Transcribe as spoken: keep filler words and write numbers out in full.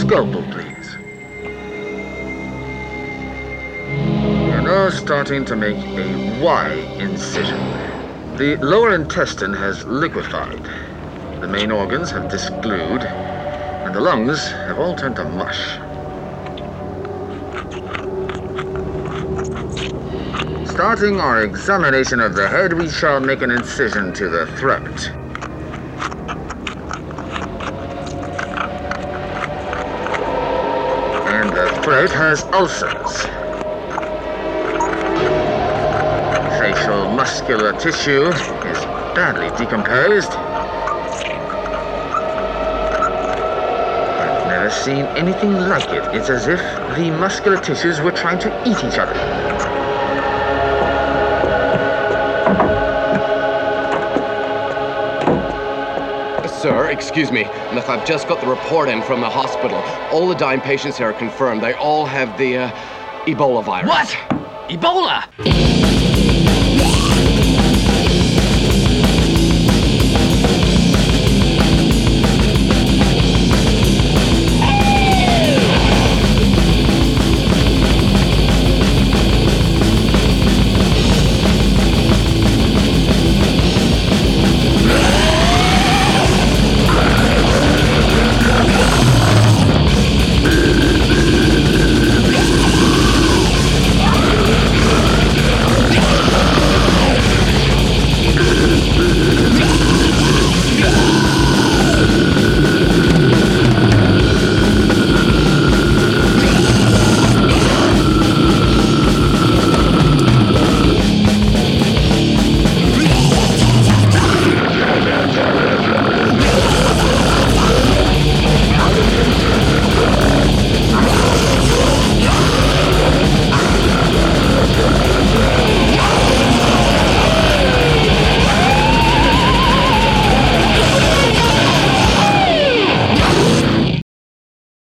Scalpel, please. We're now starting to make a Y incision. The lower intestine has liquefied. The main organs have disglued, and the lungs have all turned to mush. Starting our examination of the head, we shall make an incision to the throat. And the throat has ulcers. Facial muscular tissue is badly decomposed. I've never seen anything like it. It's as if the muscular tissues were trying to eat each other. Sir, excuse me. Look, I've just got the report in from the hospital. All the dying patients here are confirmed. They all have the uh, Ebola virus. What? Ebola?